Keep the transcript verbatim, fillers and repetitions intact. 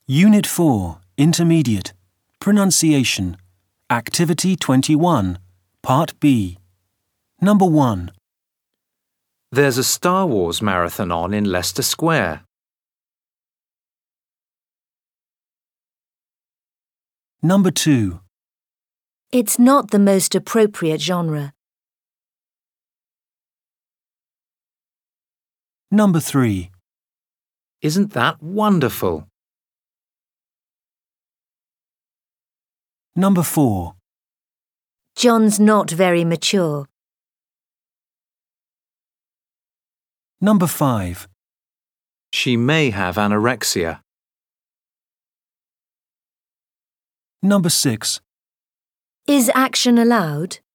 Unit four, Intermediate, Pronunciation, Activity twenty-one, Part B. Number one. There's a Star Wars marathon on in Leicester Square. Number two. It's not the most appropriate genre. Number three. Isn't that wonderful? Number four. John's not very mature. Number five. She may have anorexia. Number six. Is action allowed?